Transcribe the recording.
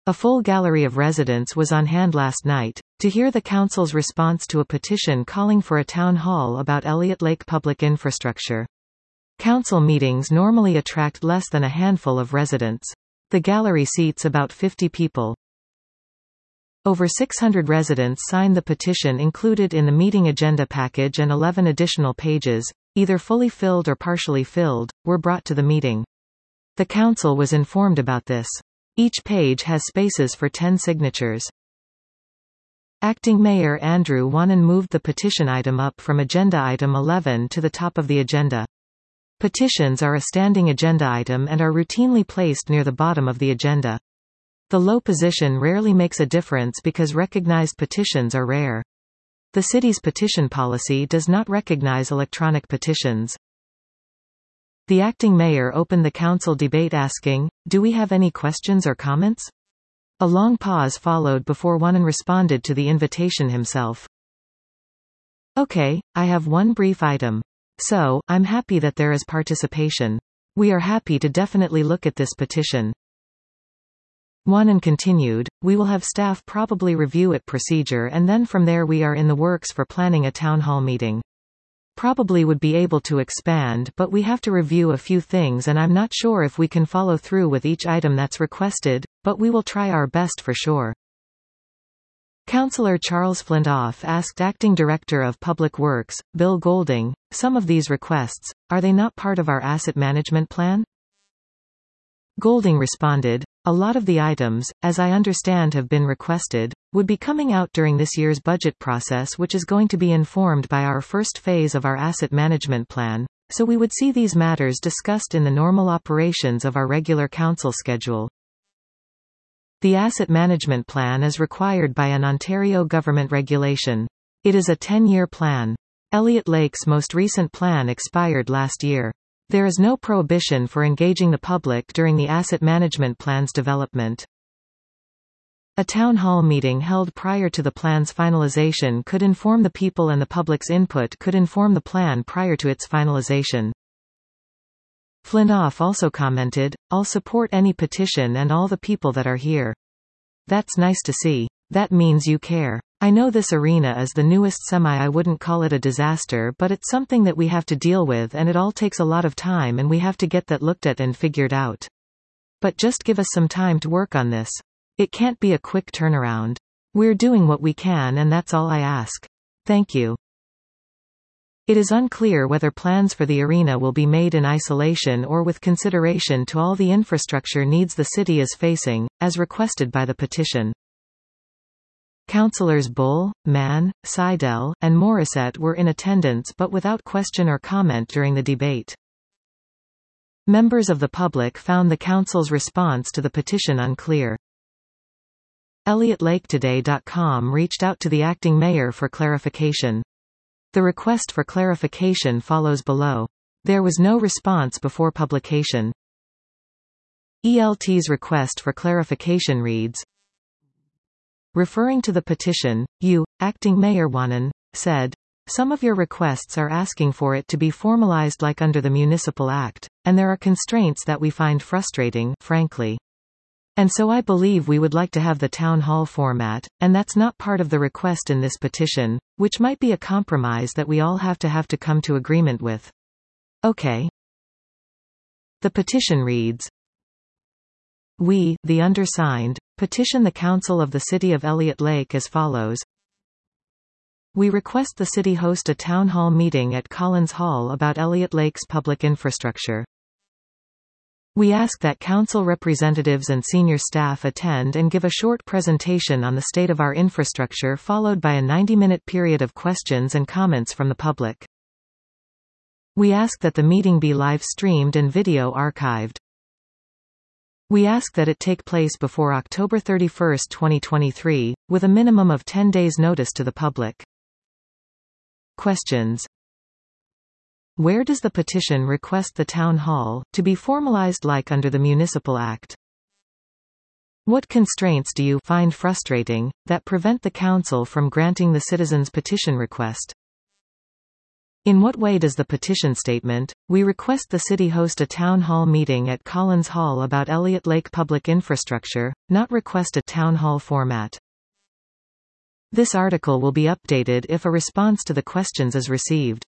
A full gallery of residents was on hand last night, to hear the council's response to a petition calling for a town hall about Elliott Lake public infrastructure. Council meetings normally attract less than a handful of residents. The gallery seats about 50 people. Over 600 residents signed the petition included in the meeting agenda package, and 11 additional pages, either fully filled or partially filled, were brought to the meeting. The council was informed about this. Each page has spaces for 10 signatures. Acting Mayor Andrew Wanan moved the petition item up from agenda item 11 to the top of the agenda. Petitions are a standing agenda item and are routinely placed near the bottom of the agenda. The low position rarely makes a difference because recognized petitions are rare. The city's petition policy does not recognize electronic petitions. The acting mayor opened the council debate asking, "Do we have any questions or comments?" A long pause followed before Wanan responded to the invitation himself. "Okay, I have one brief item. So, I'm happy that there is participation. We are happy to definitely look at this petition." Wanan continued, "We will have staff probably review it procedure, and then from there we are in the works for planning a town hall meeting. Probably would be able to expand, but we have to review a few things and I'm not sure if we can follow through with each item that's requested, but we will try our best for sure." Councillor Charles Flintoff asked Acting Director of Public Works, Bill Golding, "Some of these requests, are they not part of our asset management plan?" Golding responded, "A lot of the items, as I understand have been requested, would be coming out during this year's budget process, which is going to be informed by our first phase of our asset management plan, so we would see these matters discussed in the normal operations of our regular council schedule." The asset management plan is required by an Ontario government regulation. It is a 10-year plan. Elliott Lake's most recent plan expired last year. There is no prohibition for engaging the public during the asset management plan's development. A town hall meeting held prior to the plan's finalization could inform the people, and the public's input could inform the plan prior to its finalization. Flintoff also commented, "I'll support any petition and all the people that are here. That's nice to see. That means you care. I know this arena is the newest I wouldn't call it a disaster, but it's something that we have to deal with, and it all takes a lot of time, and we have to get that looked at and figured out. But just give us some time to work on this. It can't be a quick turnaround. We're doing what we can, and that's all I ask. Thank you." It is unclear whether plans for the arena will be made in isolation or with consideration to all the infrastructure needs the city is facing, as requested by the petition. Councillors Bull, Mann, Seidel, and Morissette were in attendance but without question or comment during the debate. Members of the public found the council's response to the petition unclear. ElliotToday.com reached out to the acting mayor for clarification. The request for clarification follows below. There was no response before publication. ELT's request for clarification reads, referring to the petition, you, Acting Mayor Wanan, said, "Some of your requests are asking for it to be formalized like under the Municipal Act, and there are constraints that we find frustrating, frankly. And so I believe we would like to have the town hall format, and that's not part of the request in this petition, which might be a compromise that we all have to come to agreement with. Okay." The petition reads, "We, the undersigned, petition the Council of the City of Elliott Lake as follows. We request the city host a town hall meeting at Collins Hall about Elliott Lake's public infrastructure. We ask that council representatives and senior staff attend and give a short presentation on the state of our infrastructure, followed by a 90-minute period of questions and comments from the public. We ask that the meeting be live-streamed and video archived. We ask that it take place before October 31, 2023, with a minimum of 10 days' notice to the public." Questions. Where does the petition request the town hall to be formalized like under the Municipal Act? What constraints do you find frustrating that prevent the council from granting the citizens' petition request? In what way does the petition statement, "We request the city host a town hall meeting at Collins Hall about Elliott Lake public infrastructure," not request a town hall format? This article will be updated if a response to the questions is received.